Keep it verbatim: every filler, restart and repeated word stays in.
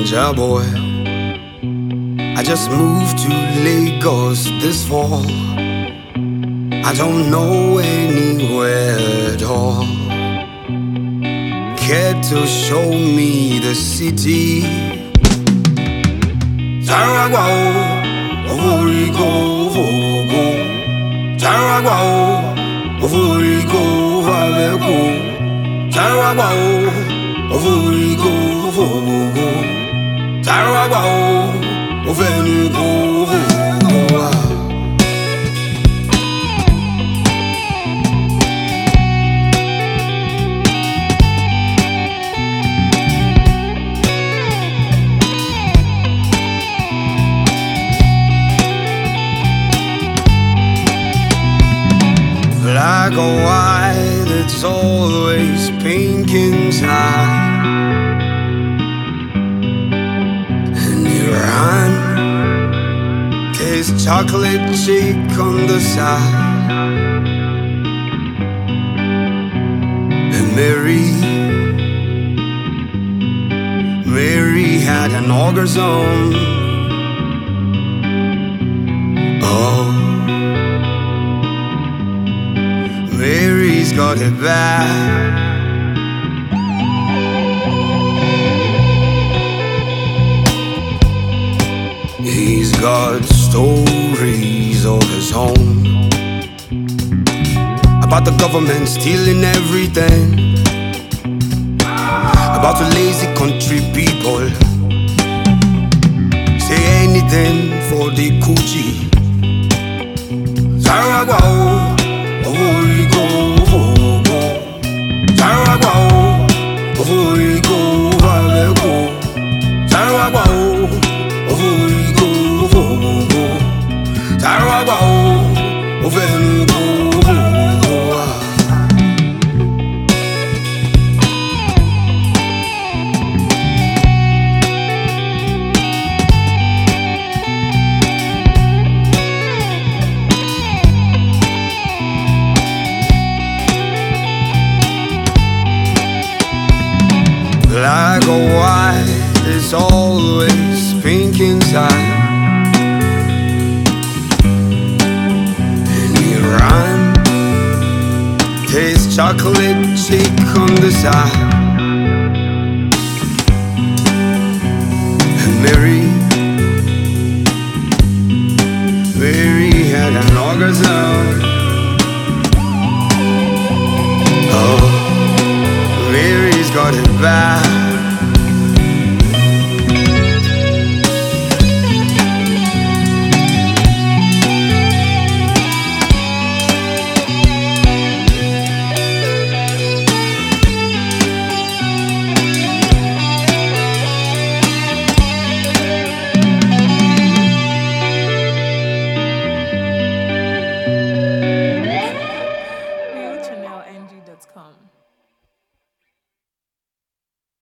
stranger boy. I just moved to Lagos this fall. I don't know anywhere at all. Care to show me the city? Taragua, Ovorigo, Vogo. Taragua, Ovorigo, Valego. Taragua, Ovorigo, Vogo. Taragua, Ovorigo, Vogo. Black or white, it's always pink inside. And Iran tastes chocolate chick on the side. And Mary, Mary had an orgasm. Oh, Mary's got it bad. He's got stories of his own about the government stealing everything, about the lazy country people. Say anything for the coochie. Taragua, Ovorigo, Vogo. Taragua, Ovorigo, Valego. Taragua, Ovorigo, Vogo. Taragua, Ovorigo, Vogo. Black or white, it's always pink inside. And Iran tastes chocolate chick on the side. And Mary, Mary had an orgasm. Oh, Mary's got it bad.